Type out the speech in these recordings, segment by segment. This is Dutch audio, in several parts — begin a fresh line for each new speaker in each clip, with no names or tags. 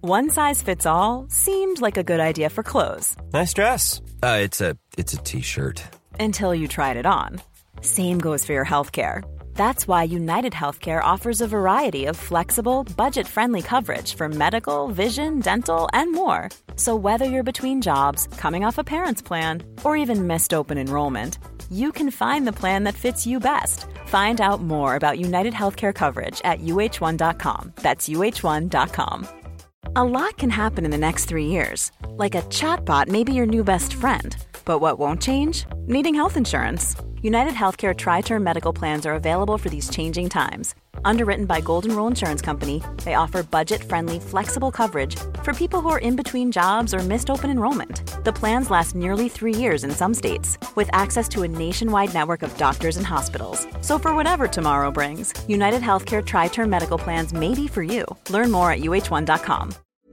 One size fits all seemed like a good idea for clothes.
Nice dress. It's a t-shirt.
Until you tried it on. Same goes for your healthcare. That's why United Healthcare offers a variety of flexible, budget-friendly coverage for medical, vision, dental, and more. So whether you're between jobs, coming off a parent's plan, or even missed open enrollment, you can find the plan that fits you best. Find out more about United Healthcare coverage at uh1.com. That's uh1.com. A lot can happen in the next 3 years. Like a chatbot may be your new best friend. But what won't change? Needing health insurance. United Healthcare Tri-Term Medical Plans are available for these changing times. Underwritten by Golden Rule Insurance Company, they offer budget-friendly, flexible coverage for people who are in between jobs or missed open enrollment. The plans last nearly 3 years in some states, with access to a nationwide network of doctors and hospitals. So for whatever tomorrow brings, United Healthcare Tri-Term Medical Plans may be for you. Learn more at uh1.com.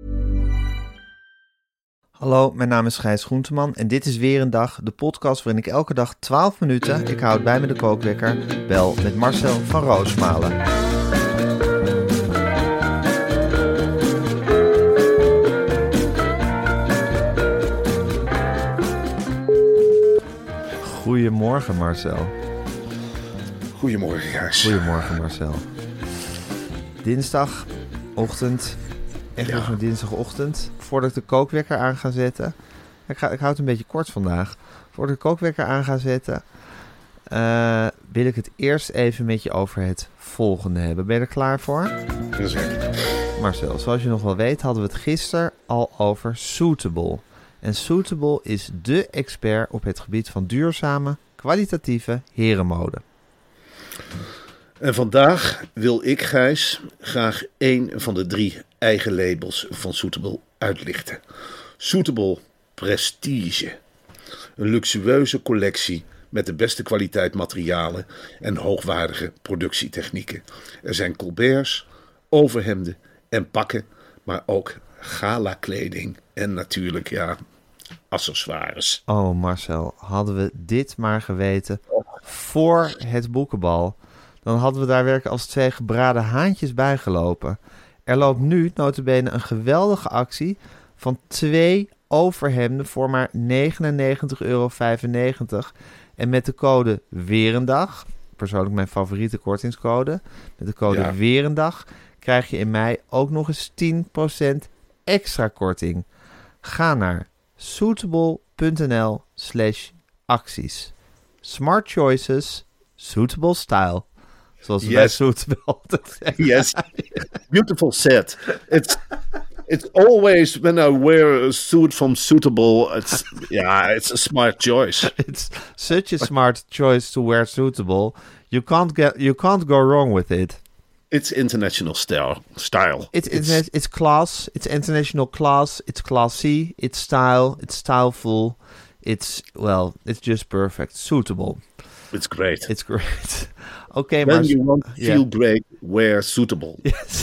Hallo, mijn naam is Gijs Groenteman en dit is weer een dag, de podcast waarin ik elke dag 12 minuten, ik houd bij me de kookwekker, bel met Marcel van Roosmalen. Goedemorgen Marcel.
Goedemorgen Gijs.
Goedemorgen Marcel. Dinsdagochtend, echt weer zo'n dinsdagochtend, voordat ik de kookwekker aan ga zetten. Ik houd het een beetje kort vandaag. Voordat ik de kookwekker aan ga zetten, wil ik het eerst even met je over het volgende hebben. Ben je er klaar voor?
Zeker.
Marcel, zoals je nog wel weet hadden we het gisteren al over Suitable. En Suitable is dé expert op het gebied van duurzame, kwalitatieve herenmode.
En vandaag wil ik, Gijs, graag 1 van de 3 eigen labels van Suitable uitlichten. Suitable Prestige. Een luxueuze collectie met de beste kwaliteit materialen en hoogwaardige productietechnieken. Er zijn colberts, overhemden en pakken, maar ook gala-kleding en natuurlijk, accessoires.
Oh Marcel, hadden we dit maar geweten voor het boekenbal, dan hadden we daar werkelijk als 2 gebraden haantjes bijgelopen. Er loopt nu nota bene een geweldige actie van 2 overhemden voor maar €99,95. En met de code Weerendag, persoonlijk mijn favoriete kortingscode, met de code Weerendag krijg je in mei ook nog eens 10% extra korting. Ga naar suitable.nl/acties. Smart choices, suitable style. Zoals wij Suitable altijd zeggen.
Yes, beautiful set. It's always when I wear a suit from Suitable, it's a smart choice.
It's such a smart choice to wear Suitable. You can't go wrong with it.
It's international style.
It's class. It's international class. It's classy. It's style. It's styleful. It's just perfect. Suitable.
It's great.
It's great. Okay,
when you want to feel great, wear Suitable.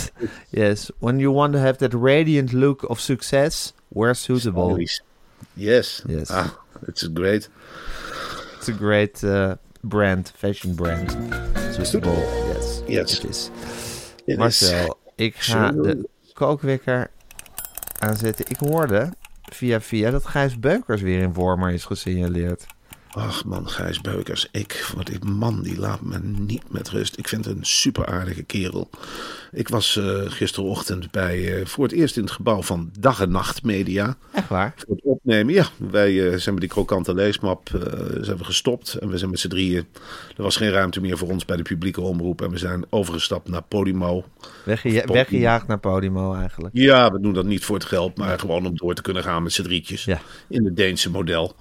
Yes. When you want to have that radiant look of success, wear Suitable.
Yes. It's a great.
It's a great brand, fashion brand. Suitable. Yes. It is. Marcel, ik ga de kookwekker aanzetten. Ik hoorde via dat Gijs Beukers weer in Wormer is gesignaleerd.
Ach man, Gijs Beukers. Die man die laat me niet met rust. Ik vind het een super aardige kerel. Ik was gisterochtend voor het eerst in het gebouw van Dag en Nacht Media.
Echt waar?
Voor het opnemen. Ja, wij zijn met die krokante leesmap zijn we gestopt. En we zijn met z'n drieën. Er was geen ruimte meer voor ons bij de publieke omroep. En we zijn overgestapt naar Podimo.
Weggejaagd naar Podimo eigenlijk.
Ja, we doen dat niet voor het geld. Maar gewoon om door te kunnen gaan met z'n drietjes. Ja. In het Deense model.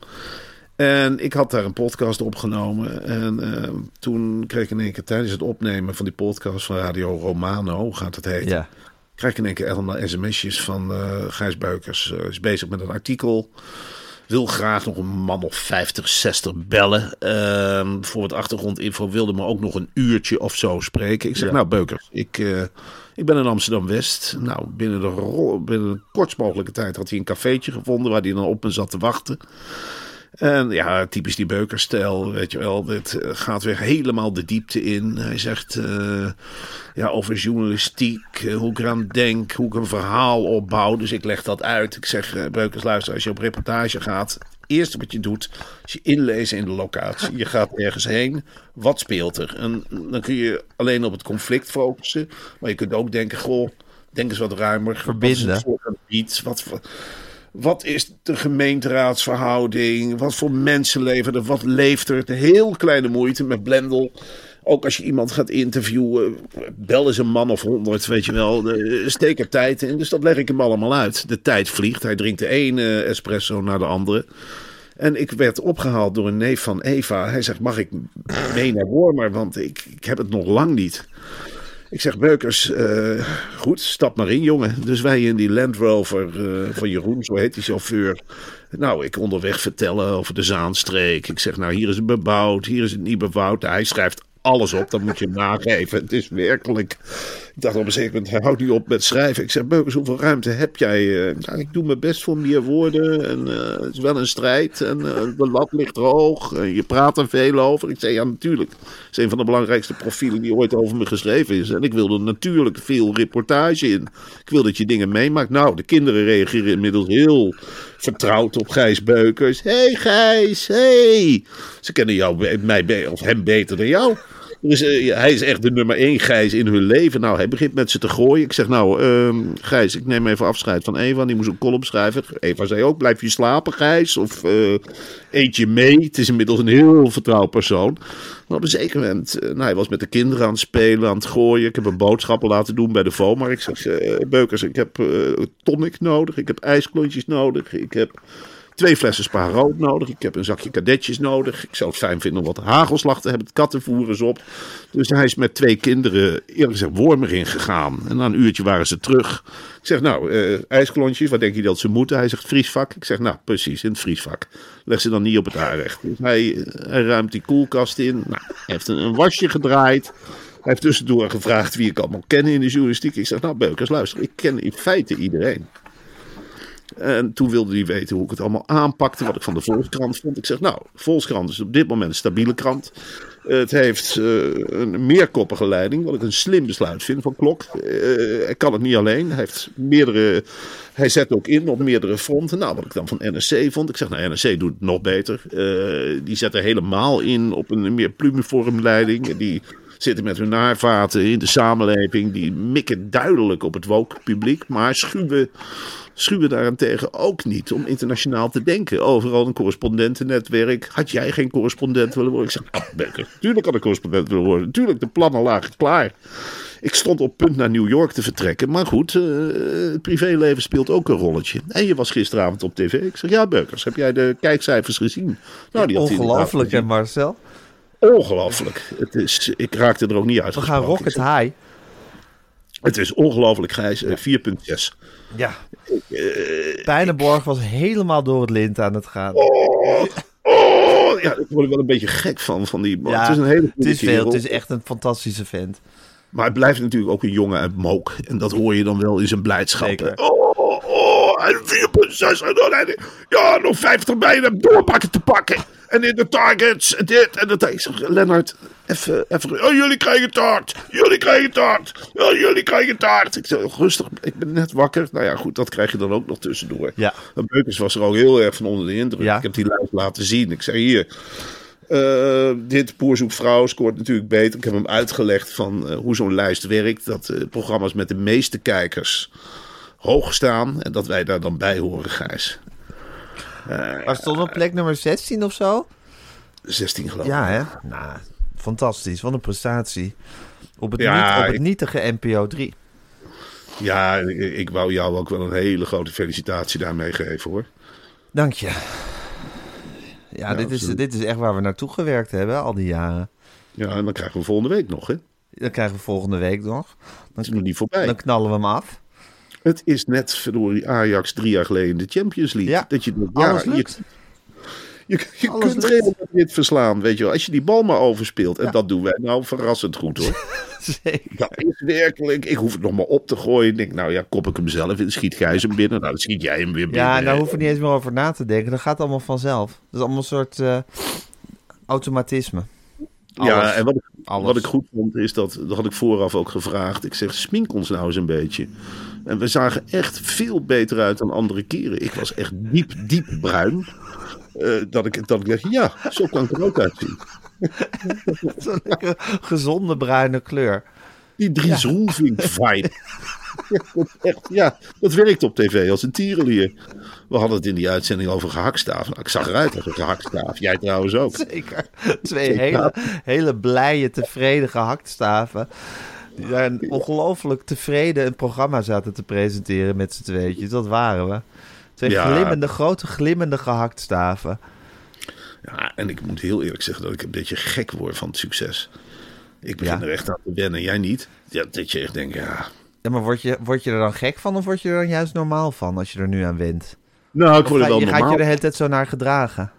En ik had daar een podcast opgenomen. En toen kreeg ik in één keer tijdens het opnemen van die podcast van Radio Romano, hoe gaat het heten? Ja. Krijg ik in één keer allemaal sms'jes van Gijs Beukers. Is bezig met een artikel. Wil graag nog een man of 50, 60 bellen. Voor het achtergrondinfo wilde me ook nog een uurtje of zo spreken. Ik zeg, nou Beukers, ik ben in Amsterdam-West. Nou, binnen de kortst mogelijke tijd had hij een cafeetje gevonden waar hij dan op me zat te wachten. En ja, typisch die Beuker-stijl, weet je wel. Dit gaat weer helemaal de diepte in. Hij zegt over journalistiek, hoe ik eraan denk, hoe ik een verhaal opbouw. Dus ik leg dat uit. Ik zeg, Beukers, luister, als je op reportage gaat, eerste wat je doet, is je inlezen in de locatie. Je gaat ergens heen. Wat speelt er? En dan kun je alleen op het conflict focussen. Maar je kunt ook denken, denk eens wat ruimer.
Verbinden.
Wat is de gemeenteraadsverhouding? Wat voor mensenleven er? Wat leeft er? De heel kleine moeite met Blendel. Ook als je iemand gaat interviewen, bel eens een man of 100, weet je wel. Steek er tijd in. Dus dat leg ik hem allemaal uit. De tijd vliegt. Hij drinkt de ene espresso naar de andere. En ik werd opgehaald door een neef van Eva. Hij zegt, mag ik mee naar Wormer? Want ik heb het nog lang niet. Ik zeg, Beukers, goed, stap maar in, jongen. Dus wij in die Land Rover van Jeroen, zo heet die chauffeur. Nou, ik onderweg vertellen over de Zaanstreek. Ik zeg, nou, hier is het bebouwd, hier is het niet bebouwd. Hij schrijft alles op, dat moet je hem nageven. Het is werkelijk... Ik dacht op een zeker moment, hij houdt niet op met schrijven. Ik zeg, Beukers, hoeveel ruimte heb jij? Ik doe mijn best voor meer woorden. En het is wel een strijd. En de lat ligt hoog. Je praat er veel over. Ik zeg, ja, natuurlijk. Het is een van de belangrijkste profielen die ooit over me geschreven is. En ik wil er natuurlijk veel reportage in. Ik wil dat je dingen meemaakt. Nou, de kinderen reageren inmiddels heel vertrouwd op Gijs Beukers. Hey Gijs, hey. Ze kennen mij of hem beter dan jou. Dus hij is echt de nummer 1 Gijs in hun leven. Nou, hij begint met ze te gooien. Ik zeg, nou, Gijs, ik neem even afscheid van Eva. Die moest een column schrijven. Eva zei ook, blijf je slapen, Gijs? Of eet je mee? Het is inmiddels een heel vertrouwd persoon. Maar op een zeker moment, hij was met de kinderen aan het spelen, aan het gooien. Ik heb een boodschappen laten doen bij de Vomar. Ik zeg, Beukers, ik heb tonic nodig. Ik heb ijsklontjes nodig. Ik heb 2 flessen Spa rood nodig. Ik heb een zakje kadetjes nodig. Ik zou het fijn vinden om wat hagelslag te hebben. Het kattenvoer is op. Dus hij is met 2 kinderen, eerlijk gezegd, Wormer ingegaan. En na een uurtje waren ze terug. Ik zeg, nou, ijsklontjes, wat denk je dat ze moeten? Hij zegt, vriesvak. Ik zeg, nou, precies, in het vriesvak. Leg ze dan niet op het aanrecht. Dus hij ruimt die koelkast in. Nou, hij heeft een wasje gedraaid. Hij heeft tussendoor gevraagd wie ik allemaal ken in de journalistiek. Ik zeg, nou, Beukers, luister, ik ken in feite iedereen. En toen wilde hij weten hoe ik het allemaal aanpakte, wat ik van de Volkskrant vond. Ik zeg, nou, Volkskrant is op dit moment een stabiele krant. Het heeft een meerkoppige leiding, wat ik een slim besluit vind van Klok. Hij kan het niet alleen. Hij zet ook in op meerdere fronten. Nou, wat ik dan van NRC vond. Ik zeg, nou, NRC doet het nog beter. Die zet er helemaal in op een meer plumiform leiding. Die zitten met hun naarvaten in de samenleving. Die mikken duidelijk op het woke publiek, maar schuwen daarentegen ook niet om internationaal te denken. Overal een correspondentennetwerk. Had jij geen correspondent willen worden? Ik zeg, Beukers, tuurlijk had ik correspondent willen worden. Tuurlijk, de plannen lagen klaar. Ik stond op punt naar New York te vertrekken. Maar goed, het privéleven speelt ook een rolletje. En je was gisteravond op tv. Ik zeg, ja, Beukers, heb jij de kijkcijfers gezien? Nou, die had
ongelooflijk, hè, Marcel?
Ongelooflijk. Ik raakte er ook niet uit.
We gaan rocket high.
Het is ongelooflijk, Gijs. 4,6.
Ja. Pijnenborg was helemaal door het lint aan het gaan.
Ja, ik word er wel een beetje gek van die man.
Ja,
het is een hele
het is veel. Het is echt een fantastische vent.
Maar het blijft natuurlijk ook een jongen uit Mook. En dat hoor je dan wel in zijn blijdschap.
Zeker.
4,6. Ja, nog 50 bijna doorpakken te pakken. En in de targets, dit en dat. Ik zeg, Lennart, even. Oh, jullie krijgen taart. Jullie krijgen taart. Oh, jullie krijgen taart. Ik zeg, rustig, ik ben net wakker. Nou ja, goed, dat krijg je dan ook nog tussendoor.
Ja.
En Beukers was er ook heel erg van onder de indruk.
Ja.
Ik heb die lijst laten zien. Ik zei, hier, dit Boer zoekt vrouw scoort natuurlijk beter. Ik heb hem uitgelegd van hoe zo'n lijst werkt. Dat programma's met de meeste kijkers hoog staan. En dat wij daar dan bij horen, Gijs.
Maar stond op plek nummer 16 of zo?
16 geloof ik.
Ja, hè? Nou, fantastisch. Wat een prestatie. Op het nietige NPO 3.
Ja, ik wou jou ook wel een hele grote felicitatie daarmee geven, hoor.
Dank je. Ja, dit is echt waar we naartoe gewerkt hebben, al die jaren.
Ja, en dan krijgen we volgende week nog, hè?
Dan krijgen we volgende week nog.
Dat is nog niet voorbij.
Dan knallen we hem af.
Het is net, verdorie, Ajax 3 jaar geleden in de Champions League.
Ja,
dat je
alles lukt.
Je kunt Real Madrid verslaan, weet je wel. Als je die bal maar overspeelt. En dat doen wij nou verrassend goed, hoor.
Zeker.
Dat is werkelijk. Ik hoef het nog maar op te gooien. Ik denk, nou ja, kop ik hem zelf in, schiet Gijs hem binnen. Nou, dan schiet jij hem weer binnen.
Ja, daar hoef je niet eens meer over na te denken. Dat gaat allemaal vanzelf. Dat is allemaal een soort automatisme. Alles.
Ja, en wat ik goed vond is dat had ik vooraf ook gevraagd. Ik zeg, smink ons nou eens een beetje. En we zagen echt veel beter uit dan andere keren. Ik was echt diep bruin. Dat ik dacht, ja, zo kan ik er ook uitzien.
Zo'n lekker gezonde bruine kleur.
Die Dries Roelvink vibe. Ja, dat werkt op tv als een tierenlier. We hadden het in die uitzending over gehaktstaaf. Nou, ik zag eruit als een gehaktstaaf. Jij trouwens ook.
Zeker. Twee hele blije, tevreden gehaktstaven. Die daar ongelooflijk tevreden een programma zaten te presenteren met z'n tweetjes. Dat waren we. Twee grote glimmende gehaktstaven.
Ja, en ik moet heel eerlijk zeggen dat ik een beetje gek word van het succes. Ik begin er echt aan te wennen. Jij niet? Ja, dat je echt denkt, ja...
Ja, maar word je er dan gek van of word je er dan juist normaal van als je er nu aan went?
Nou, ik word er wel normaal.
Je gaat je de hele tijd zo naar gedragen.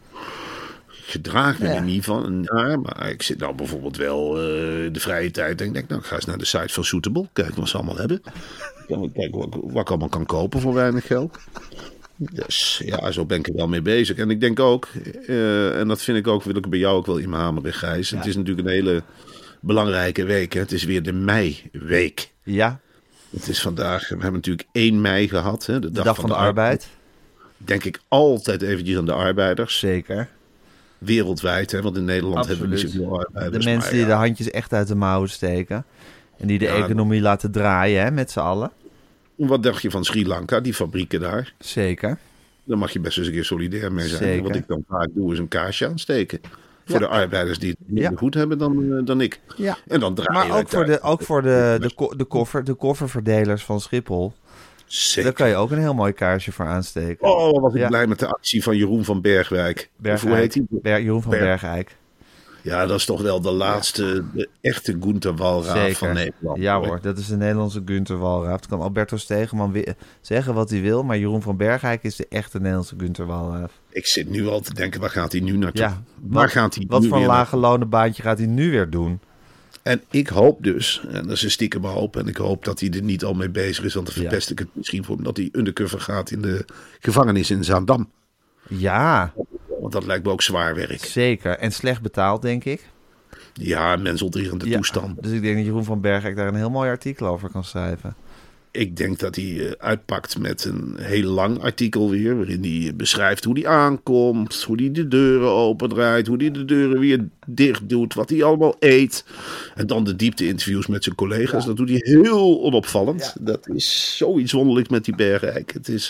Gedraag me er niet van. Ja, maar ik zit nou bijvoorbeeld wel de vrije tijd. En ik denk, nou, ik ga eens naar de site van Suitable. Kijken wat ze allemaal hebben. Kijken wat ik allemaal kan kopen voor weinig geld. Dus ja, zo ben ik er wel mee bezig. En ik denk ook, en dat vind ik ook, wil ik bij jou ook wel inhameren, Gijs. Ja. Het is natuurlijk een hele belangrijke week. Hè? Het is weer de meiweek.
Ja.
Het is vandaag, we hebben natuurlijk 1 mei gehad. Hè? De dag
van de arbeid.
Denk ik altijd eventjes aan de arbeiders.
Zeker.
Wereldwijd, hè? Want in Nederland hebben we niet zoveel arbeiders.
De mensen die de handjes echt uit de mouwen steken. En die de economie laten draaien, hè, met z'n allen.
Wat dacht je van Sri Lanka, die fabrieken daar?
Zeker.
Daar mag je best eens een keer solidair mee zijn.
Zeker.
Wat ik dan vaak doe is een kaarsje aansteken. Voor de arbeiders die het minder goed hebben dan ik. Ja. En dan draaien
maar ook voor de kofferverdelers van Schiphol.
Zeker.
Daar kan je ook een heel mooi kaarsje voor aansteken.
Oh, wat ik blij met de actie van Jeroen van Bergwijk. Hoe heet hij?
Jeroen van Bergijk.
Ja, dat is toch wel de laatste, de echte Gunther Walraaf van Nederland.
Ja hoor, dat is de Nederlandse Gunther Walraaf. Dat kan Alberto Stegeman zeggen wat hij wil, maar Jeroen van Bergijk is de echte Nederlandse Gunther Walraaf.
Ik zit nu al te denken, waar gaat hij nu naartoe?
Ja, wat voor een lage lonen baantje gaat hij nu weer doen?
En ik hoop dus, en dat is een stiekem hoop, en ik hoop dat hij er niet al mee bezig is, want dan verpest ik het misschien voor hem, dat hij undercover gaat in de gevangenis in Zaandam.
Ja.
Want dat lijkt me ook zwaar werk.
Zeker. En slecht betaald, denk ik.
Ja, mensonterende toestand.
Dus ik denk dat Jeroen van Bergijk daar een heel mooi artikel over kan schrijven.
Ik denk dat hij uitpakt met een heel lang artikel weer, waarin hij beschrijft hoe hij aankomt, hoe hij de deuren opendraait, hoe hij de deuren weer dicht doet, wat hij allemaal eet. En dan de diepte-interviews met zijn collega's. Ja. Dat doet hij heel onopvallend. Ja. Dat is zoiets wonderlijks met die Bergijk.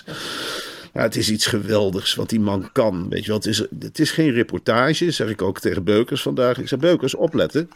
Het is iets geweldigs wat die man kan. Weet je wel, het is geen reportage, zeg ik ook tegen Beukers vandaag. Ik zeg, Beukers, opletten.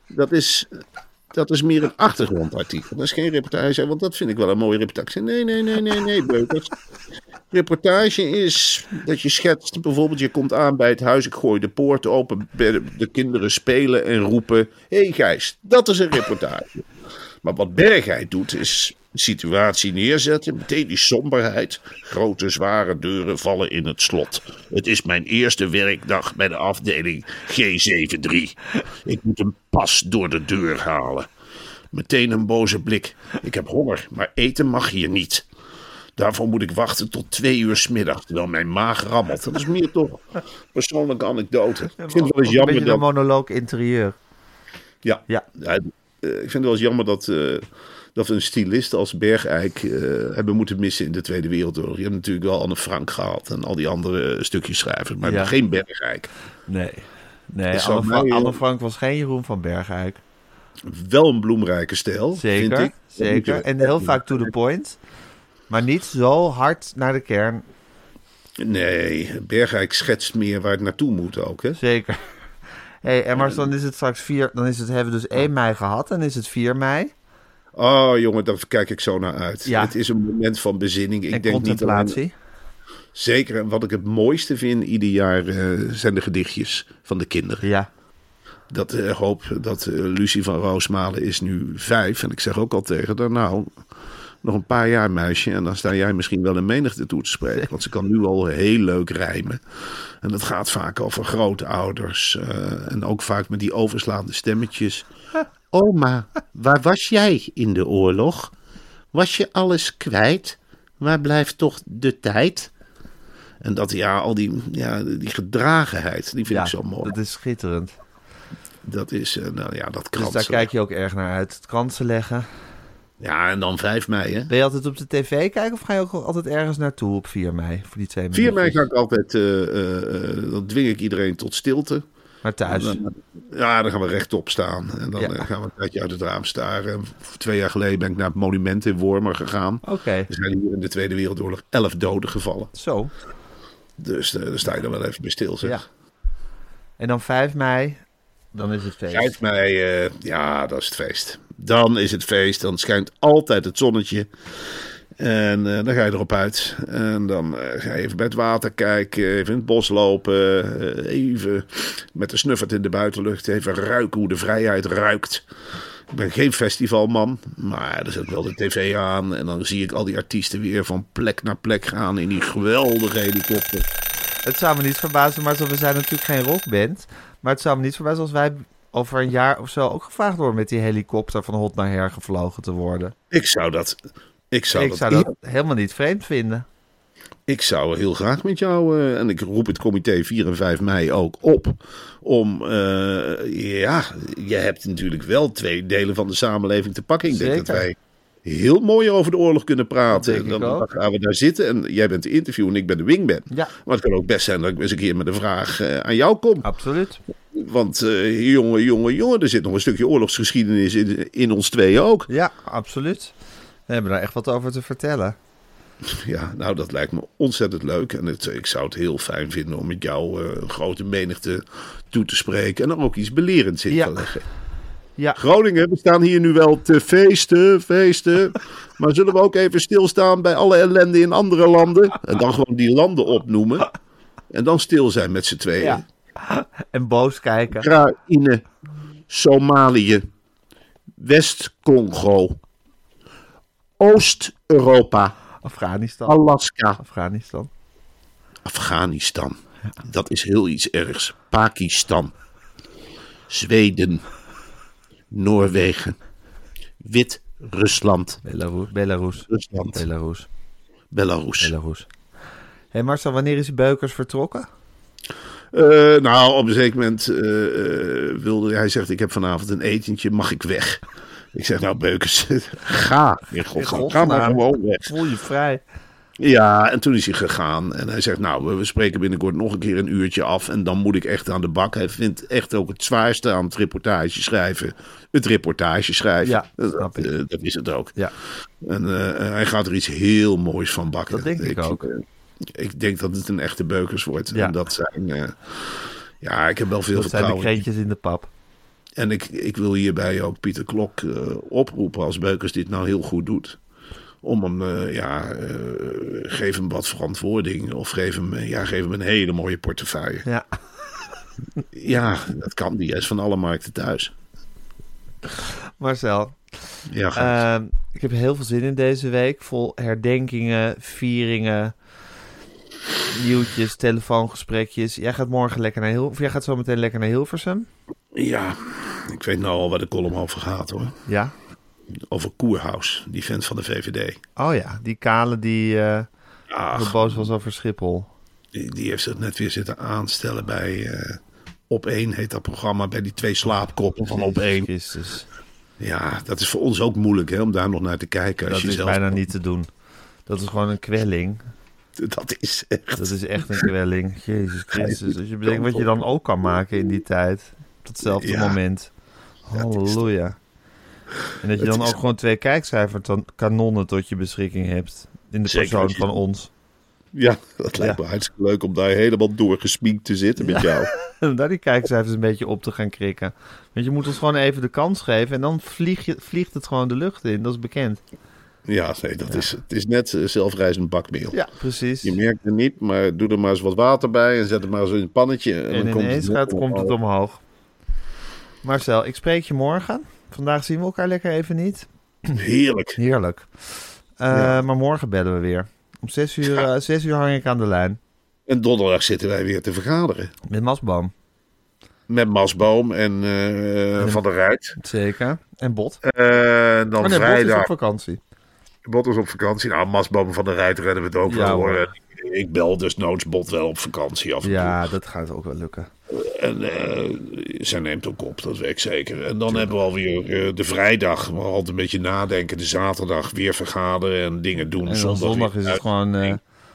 Dat is meer een achtergrondartikel. Dat is geen reportage, want dat vind ik wel een mooie reportage. Nee, Beukers. Reportage is dat je schetst, bijvoorbeeld je komt aan bij het huis, ik gooi de poort open, de kinderen spelen en roepen, hé Gijs, dat is een reportage. Maar wat Bergheid doet is de situatie neerzetten, meteen die somberheid. Grote zware deuren vallen in het slot. Het is mijn eerste werkdag bij de afdeling G73. Ik moet een pas door de deur halen. Meteen een boze blik. Ik heb honger, maar eten mag hier niet. Daarvoor moet ik wachten tot 2 uur 's middags, terwijl mijn maag rammelt. Dat is meer toch persoonlijke anekdote. Ik vind het wel eens jammer
een beetje een monoloog interieur.
Ja. Ik vind het wel eens jammer dat we een stylist als Bergijk hebben moeten missen in de Tweede Wereldoorlog. Je hebt natuurlijk wel Anne Frank gehad en al die andere stukjes schrijvers, maar geen Bergijk.
Nee, Anne Frank was geen Jeroen van Bergijk.
Wel een bloemrijke stijl, vind ik.
Zeker. En heel vaak to the point. Maar niet zo hard naar de kern.
Nee, Bergijk schetst meer waar het naartoe moet ook. Hè?
Zeker. En maar dan is het straks hebben we dus 1 mei gehad. Dan is het 4 mei.
Oh jongen, daar kijk ik zo naar uit. Ja. Het is een moment van bezinning. Ik denk
contemplatie.
Niet zeker. En wat ik het mooiste vind ieder jaar zijn de gedichtjes van de kinderen.
Ja.
Dat hoop dat Lucie van Roosmalen is nu 5. En ik zeg ook al tegen haar, nou, nog een paar jaar meisje. En dan sta jij misschien wel een menigte toe te spreken. Want ze kan nu al heel leuk rijmen. En dat gaat vaak over grootouders. En ook vaak met die overslaande stemmetjes.
Oma, waar was jij in de oorlog? Was je alles kwijt? Waar blijft toch de tijd? En dat, die gedragenheid, die vind ik zo mooi.
Dat is schitterend.
Dat is, dat kransen.
Dus daar kijk je ook erg naar uit, het kransen leggen.
Ja, en dan 5 mei, hè?
Ben je altijd op de tv kijken of ga je ook altijd ergens naartoe op 4 mei? Voor die 2 minuutjes?
4 mei ga ik altijd, dan dwing ik iedereen tot stilte.
Maar thuis?
Dan gaan we rechtop staan. En dan gaan we een tijdje uit het raam staren. 2 jaar geleden ben ik naar het monument in Wormer gegaan.
Oké.
Er zijn hier in de Tweede Wereldoorlog 11 doden gevallen.
Zo.
Dus daar sta je dan wel even bij stil, zeg.
Ja. En dan 5 mei, dan is het feest.
5 mei, dat is het feest. Dan is het feest. Dan schijnt altijd het zonnetje. En dan ga je erop uit. En dan ga je even bij het water kijken. Even in het bos lopen. Even met de snuffert in de buitenlucht. Even ruiken hoe de vrijheid ruikt. Ik ben geen festivalman. Maar er zet wel de tv aan. En dan zie ik al die artiesten weer van plek naar plek gaan. In die geweldige helikopter.
Het zou me niet verbazen, maar we zijn natuurlijk geen rockband. Maar het zou me niet verbazen als wij over een jaar of zo ook gevraagd worden met die helikopter van hot naar her gevlogen te worden.
Ik zou dat
helemaal niet vreemd vinden.
Ik zou heel graag met jou, en ik roep het comité 4 en 5 mei ook op, om, je hebt natuurlijk wel 2 delen van de samenleving te pakken. Ik denk dat wij heel mooi over de oorlog kunnen praten. Dan gaan we daar zitten en jij bent de interview en ik ben de wingman. Ja. Maar het kan ook best zijn dat ik eens een keer met een vraag aan jou kom.
Absoluut.
Want jongen, er zit nog een stukje oorlogsgeschiedenis in ons tweeën ook.
Ja, absoluut. We hebben daar echt wat over te vertellen.
Ja, nou dat lijkt me ontzettend leuk. En ik zou het heel fijn vinden om met jou een grote menigte toe te spreken. En er ook iets belerends in te leggen. Ja. Groningen, we staan hier nu wel te feesten. Maar zullen we ook even stilstaan bij alle ellende in andere landen? En dan gewoon die landen opnoemen. En dan stil zijn met z'n tweeën.
Ja. En boos kijken.
Oekraïne, Somalië, West-Congo, Oost-Europa,
Afghanistan.
Alaska.
Afghanistan.
Dat is heel iets ergs. Pakistan, Zweden, Noorwegen, Wit-Rusland. Belarus.
Hey Marcel, wanneer is Beukers vertrokken?
Op een zeker moment wilde hij zegt, ik heb vanavond een etentje, mag ik weg? Ik zeg, nou Beukers, ga maar gewoon weg.
Voel je vrij.
Ja, en toen is hij gegaan en hij zegt, nou, we spreken binnenkort nog een keer een uurtje af en dan moet ik echt aan de bak. Hij vindt echt ook het zwaarste aan het reportage schrijven. Ja, dat is het ook. Ja. En hij gaat er iets heel moois van bakken.
Dat denk ik ook.
Ik denk dat het een echte Beukers wordt. Ja. En dat zijn, ik heb wel veel vertrouwen.
Dat zijn de kreetjes in de pap.
En ik wil hierbij ook Pieter Klok oproepen als Beukers dit nou heel goed doet. Om hem, geef hem wat verantwoording. Of geef hem een hele mooie portefeuille. Ja. Ja, dat kan. Die is van alle markten thuis.
Marcel. Ja, ik heb heel veel zin in deze week. Vol herdenkingen, vieringen, nieuwtjes, telefoongesprekjes. Jij gaat zo meteen lekker naar Hilversum?
Ja, ik weet nou al waar de column over gaat, hoor. Ja? Over Koerhuis, die vent van de VVD.
Oh ja, die kale die boos was over Schiphol.
Die heeft zich net weer zitten aanstellen bij Op1 heet dat programma. Bij die 2 slaapkoppen van Op1.
Christus.
Ja, dat is voor ons ook moeilijk hè, om daar nog naar te kijken.
Dat is bijna niet te doen. Dat is gewoon een kwelling.
Dat is echt
een kwelling. Jezus Christus. Als je bedenkt wat je dan ook kan maken in die tijd. Op datzelfde moment. Halleluja. En dat je dan ook gewoon 2 kijkcijferkanonnen tot je beschikking hebt. In de persoon van ons.
Ja, dat lijkt me hartstikke leuk om daar helemaal doorgesminkt te zitten met jou.
Om daar die kijkcijfers een beetje op te gaan krikken. Want je moet ons gewoon even de kans geven en dan vliegt het gewoon de lucht in. Dat is bekend.
Ja, nee, het is net zelfrijzend bakmeel.
Ja, precies.
Je merkt het niet, maar doe er maar eens wat water bij en zet het maar eens in een pannetje.
En dan komt het omhoog. Marcel, ik spreek je morgen. Vandaag zien we elkaar lekker even niet.
Heerlijk.
Maar morgen bellen we weer. Om 6 uur hang ik aan de lijn.
En donderdag zitten wij weer te vergaderen.
Met Masboom.
Met Masboom en Van der Rijt.
Zeker. En Bot.
Dan vrijdag.
Bot is op vakantie.
Bot is op vakantie. Nou, Masboom en Van der Rijt redden we het ook wel hoor. Ik bel dus noods Bot wel op vakantie af en toe.
Ja, dat gaat ook wel lukken.
En zij neemt ook op, dat weet ik zeker. En dan hebben we alweer de vrijdag. Maar altijd een beetje nadenken. De zaterdag weer vergaderen en dingen doen.
En zondag is het gewoon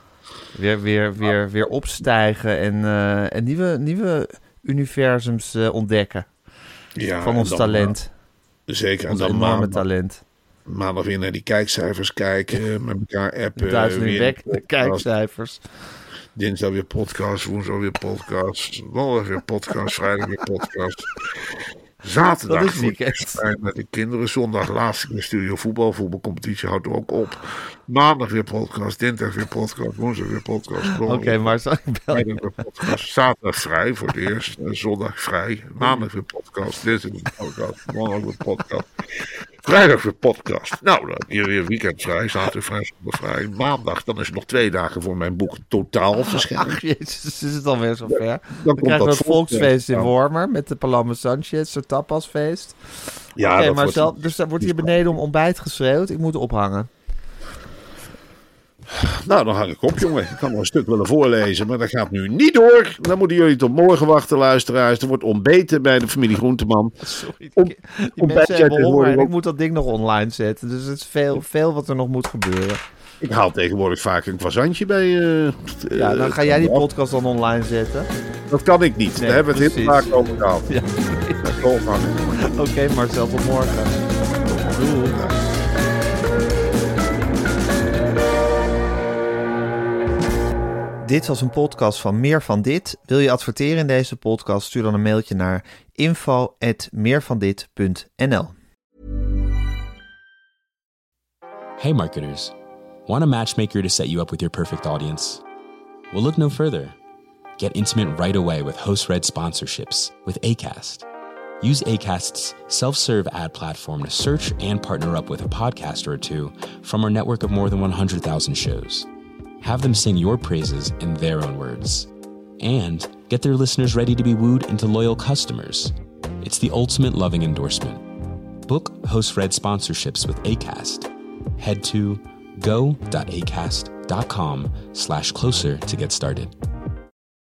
weer opstijgen en nieuwe universums ontdekken.
Ja,
van ons talent.
Zeker.
Ons
en dan
enorme talent.
Maandag weer naar die kijkcijfers kijken. Met elkaar appen.
Duizenden weg, de kijkcijfers.
Dinsdag weer podcast, woensdag weer podcast, donderdag weer podcast, vrijdag weer podcast. Zaterdag
dat is weekend.
Met de kinderen. Zondag laatste keer studio voetbal. Voetbalcompetitie houdt er ook op. Maandag weer podcast. Dinsdag weer podcast. Woensdag weer podcast.
Oké, maar zal ik bellen?
Weer podcast. Zaterdag vrij voor het eerst. Zondag vrij. Maandag weer podcast. Dinsdag weer podcast. Maandag weer podcast. Vrijdag weer podcast. Nou, dan hier weer weekend vrij. Zaterdag vrij, zondag vrij. Maandag, dan is het nog 2 dagen voor mijn boek totaal verschijnen.
Ach jezus, is het alweer zover. Dan krijgen we het volksfeest in Wormer met de Paloma Sanchez, zo'n tapasfeest.
Ja,
okay, maar dus daar wordt hier beneden om ontbijt geschreeuwd. Ik moet ophangen.
Nou, dan hang ik op, jongen. Ik kan nog een stuk willen voorlezen, maar dat gaat nu niet door. Dan moeten jullie tot morgen wachten, luisteraars. Er wordt ontbeten bij de familie Groenteman.
Sorry, die mensen hebben honger en ik moet dat ding nog online zetten. Dus het is veel wat er nog moet gebeuren.
Ik haal tegenwoordig vaak een croissantje bij...
ja, dan ga jij die podcast dan online zetten.
Dat kan ik niet. Nee, daar hebben we het heel vaak over gehad. Ja.
Oké, Marcel, tot morgen. Doei. Dit was een podcast van Meer van Dit. Wil je adverteren in deze podcast? Stuur dan een mailtje naar info@meervandit.nl.
Hey marketers, want a matchmaker to set you up with your perfect audience? Well, look no further. Get intimate right away with host-read sponsorships with Acast. Use Acast's self-serve ad platform to search and partner up with a podcaster or two from our network of more than 100,000 shows. Have them sing your praises in their own words. And get their listeners ready to be wooed into loyal customers. It's the ultimate loving endorsement. Book host-read sponsorships with Acast. Head to go.acast.com/closer to get started.